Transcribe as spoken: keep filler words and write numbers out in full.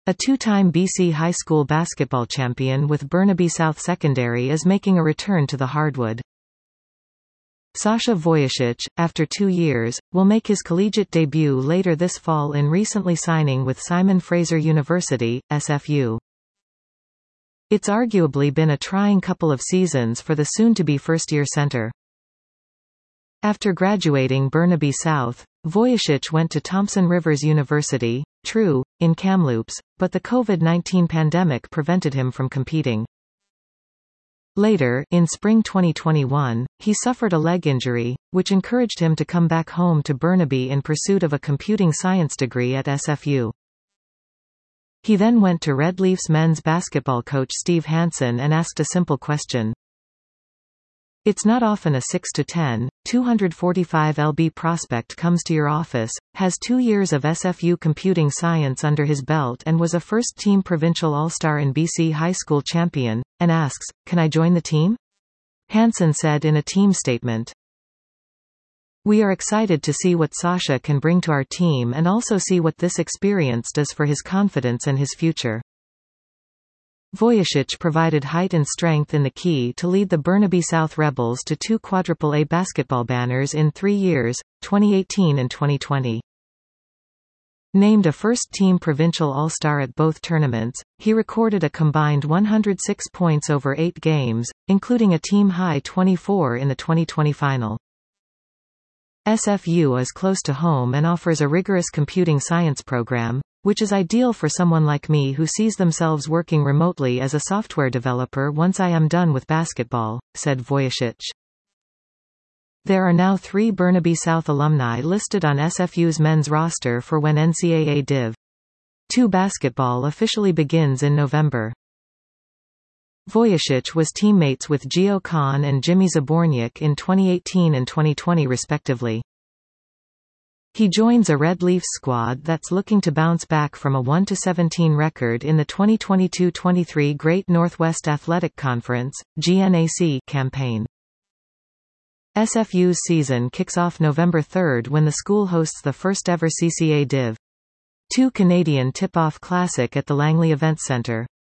A two-time B C high school basketball champion with Burnaby South Secondary is making a return to the hardwood. Sasha Vojacic, after two years, will make his collegiate debut later this fall in recently signing with Simon Fraser University, S F U. It's arguably been a trying couple of seasons for the soon-to-be first-year center. After graduating Burnaby South, Vojacic went to Thompson Rivers University, true, in Kamloops, but the COVID nineteen pandemic prevented him from competing. Later, in spring twenty twenty-one, he suffered a leg injury, which encouraged him to come back home to Burnaby in pursuit of a computing science degree at S F U. He then went to Red Leafs men's basketball coach Steve Hansen and asked a simple question. It's not often a six to ten, two forty-five pound prospect comes to your office, has two years of S F U computing science under his belt and was a first-team provincial all-star and B C high school champion, and asks, "Can I join the team?" Hansen said in a team statement. "We are excited to see what Sasha can bring to our team and also see what this experience does for his confidence and his future." Vojacic provided height and strength in the key to lead the Burnaby South Rebels to two quadruple A basketball banners in three years, twenty eighteen and twenty twenty. Named a first-team provincial all-star at both tournaments, he recorded a combined one hundred six points over eight games, including a team-high twenty-four in the twenty twenty final. S F U is close to home and offers a rigorous computing science program, which is ideal for someone like me who sees themselves working remotely as a software developer once I am done with basketball, said Vojacic. There are now three Burnaby South alumni listed on S F U's men's roster for when N C double A Div two basketball officially begins in November. Vojacic was teammates with Gio Kahn and Jimmy Zaborniak in twenty eighteen and twenty twenty respectively. He joins a Red Leafs squad that's looking to bounce back from a one to seventeen record in the twenty twenty-two twenty-three Great Northwest Athletic Conference (G N A C) campaign. S F U's season kicks off November third when the school hosts the first-ever C C A Div two Canadian Tip-Off Classic at the Langley Events Centre.